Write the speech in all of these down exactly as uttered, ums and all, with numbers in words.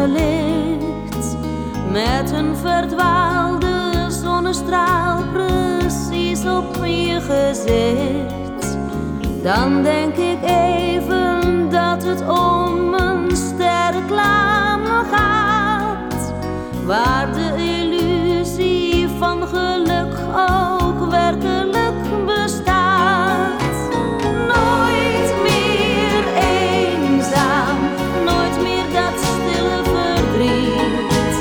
sterrenlicht met een verdwaalde zonnestraal precies op je gezicht. Dan denk ik even dat het om een sterreclame gaat, waar de illusie van geluk ook werkelijk bestaat. Nooit meer eenzaam, nooit meer dat stille verdriet.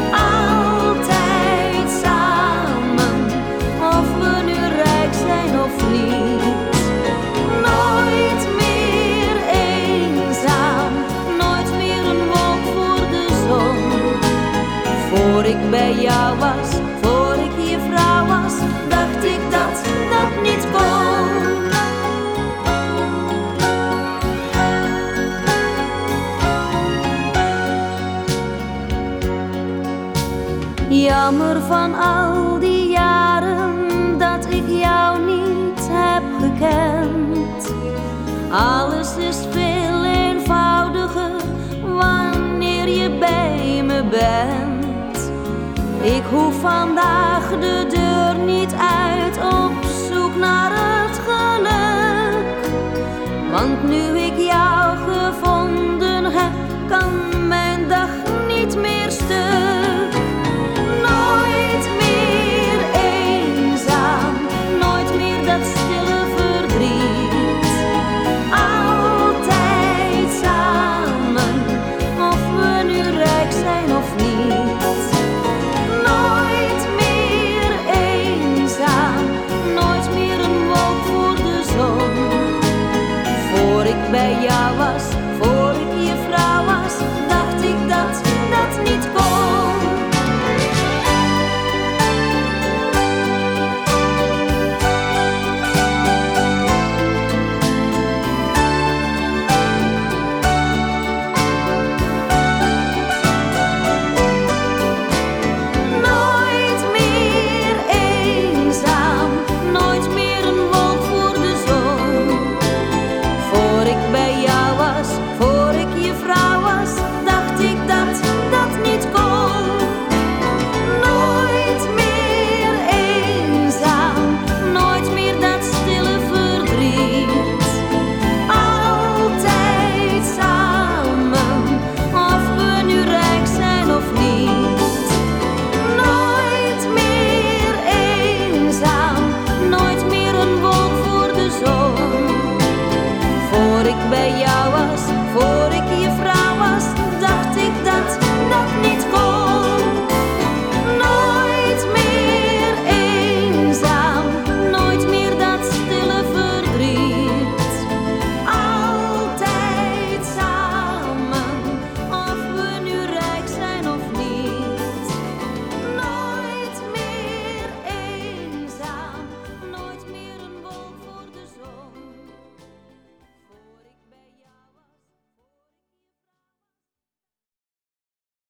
Altijd samen, of we nu rijk zijn of niet. Nooit meer eenzaam, nooit meer een wolk voor de zon. Voor ik bij jou was, voor ik je vrouw was, dacht ik dat dat niet kon. Jammer van al die jaren dat ik jou niet heb gekend. Alles is veel eenvoudiger wanneer je bij me bent. Ik hoef vandaag de deur niet uit op zoek naar het geluk, want nu ik jou gevonden heb, kan mijn dag niet meer stuk.